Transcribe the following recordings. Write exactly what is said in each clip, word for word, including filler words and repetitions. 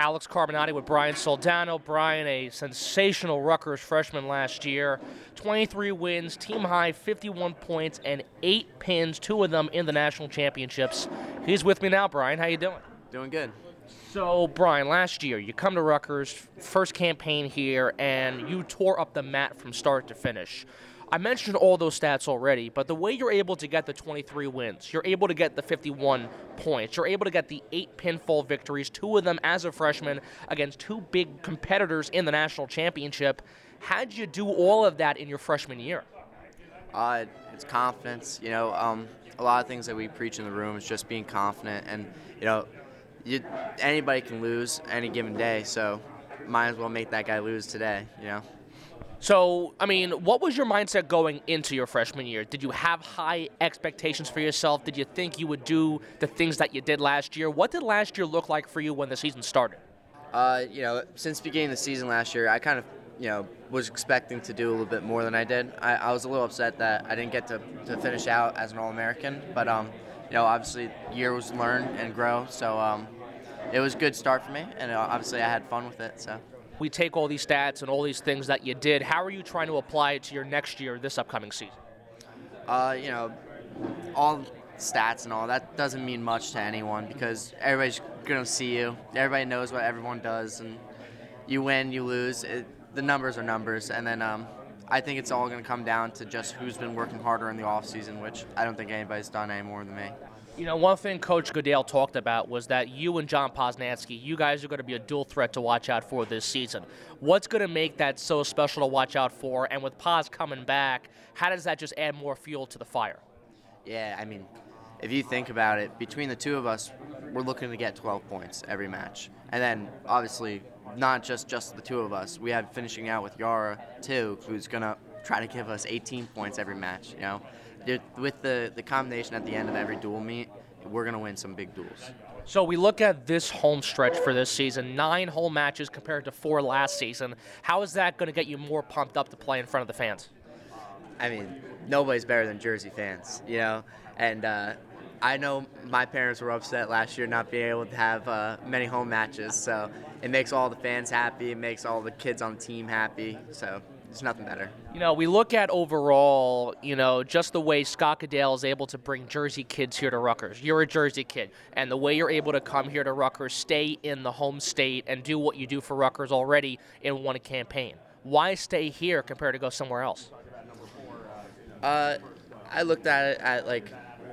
Alex Carbonati with Brian Soldano. Brian, a sensational Rutgers freshman last year. twenty-three wins, team high, fifty-one points, and eight pins, two of them in the national championships. He's with me now. Brian, how you doing? Doing good. So, Brian, last year, you come to Rutgers, first campaign here, and you tore up the mat from start to finish. I mentioned all those stats already, but the way you're able to get the twenty-three wins, you're able to get the fifty-one points, you're able to get the eight pinfall victories, two of them as a freshman against two big competitors in the national championship. How'd you do all of that in your freshman year? Uh, it's confidence. You know, um, a lot of things that we preach in the room is just being confident, and you know, you, anybody can lose any given day, so might as well make that guy lose today. You know. So, I mean, what was your mindset going into your freshman year? Did you have high expectations for yourself? Did you think you would do the things that you did last year? What did last year look like for you when the season started? Uh, you know, since beginning the season last year, I kind of, you know, was expecting to do a little bit more than I did. I, I was a little upset that I didn't get to, to finish out as an All-American, but, um, you know, obviously year was learn and grow, so um, it was a good start for me, and uh, obviously I had fun with it, so. We take all these stats and all these things that you did. How are you trying to apply it to your next year, this upcoming season? Uh, you know, all stats and all, that doesn't mean much to anyone because everybody's going to see you. Everybody knows what everyone does, and you win, you lose. It, the numbers are numbers, and then um, I think it's all going to come down to just who's been working harder in the offseason, which I don't think anybody's done any more than me. You know, one thing Coach Goodale talked about was that you and John Posnanski, you guys are going to be a dual threat to watch out for this season. What's going to make that so special to watch out for? And with Pos coming back, how does that just add more fuel to the fire? Yeah, I mean, if you think about it, between the two of us, we're looking to get twelve points every match. And then, obviously, not just, just the two of us. We have finishing out with Yara, too, who's going to try to give us eighteen points every match, you know? With the, the combination at the end of every dual meet, we're going to win some big duels. So we look at this home stretch for this season, nine home matches compared to four last season. How is that going to get you more pumped up to play in front of the fans? I mean, nobody's better than Jersey fans, you know? And uh, I know my parents were upset last year not being able to have uh, many home matches, so it makes all the fans happy, it makes all the kids on the team happy, so there's nothing better. You know, we look at overall, you know, just the way Scott Goodale is able to bring Jersey kids here to Rutgers. You're a Jersey kid, and the way you're able to come here to Rutgers, stay in the home state, and do what you do for Rutgers already in one campaign. Why stay here compared to go somewhere else? Uh, I looked at it at, like,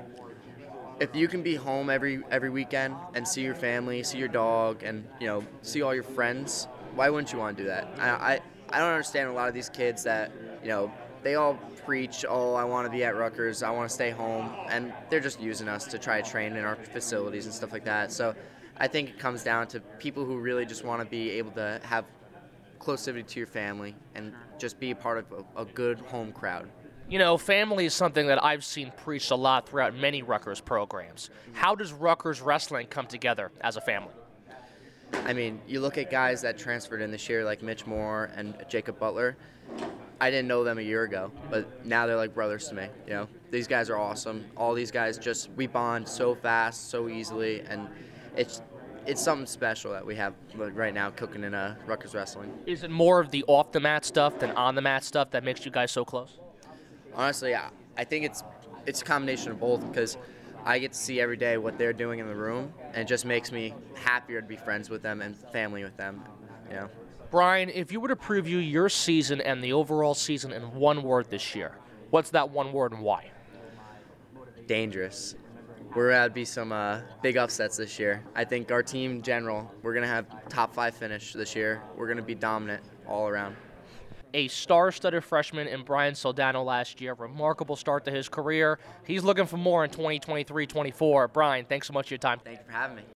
if you can be home every every weekend and see your family, see your dog, and, you know, see all your friends, why wouldn't you want to do that? I, I I don't understand a lot of these kids that, you know, they all preach, oh, I want to be at Rutgers, I want to stay home, and they're just using us to try to train in our facilities and stuff like that. So I think it comes down to people who really just want to be able to have closivity to your family and just be a part of a, a good home crowd. You know, family is something that I've seen preached a lot throughout many Rutgers programs. How does Rutgers wrestling come together as a family? I mean, you look at guys that transferred in this year like Mitch Moore and Jacob Butler. I didn't know them a year ago, but now they're like brothers to me. You know, these guys are awesome. All these guys just, we bond so fast, so easily, and it's it's something special that we have right now cooking in uh, Rutgers wrestling. Is it more of the off-the-mat stuff than on-the-mat stuff that makes you guys so close? Honestly, I, I think it's it's a combination of both because I get to see every day what they're doing in the room, and it just makes me happier to be friends with them and family with them, you know. Brian, if you were to preview your season and the overall season in one word this year, what's that one word and why? Dangerous. We're going to be some uh, big upsets this year. I think our team in general, we're going to have top five finish this year. We're going to be dominant all around. A star-studded freshman in Brian Soldano last year. Remarkable start to his career. He's looking for more in twenty twenty-three twenty-four. Brian, thanks so much for your time. Thank you for having me.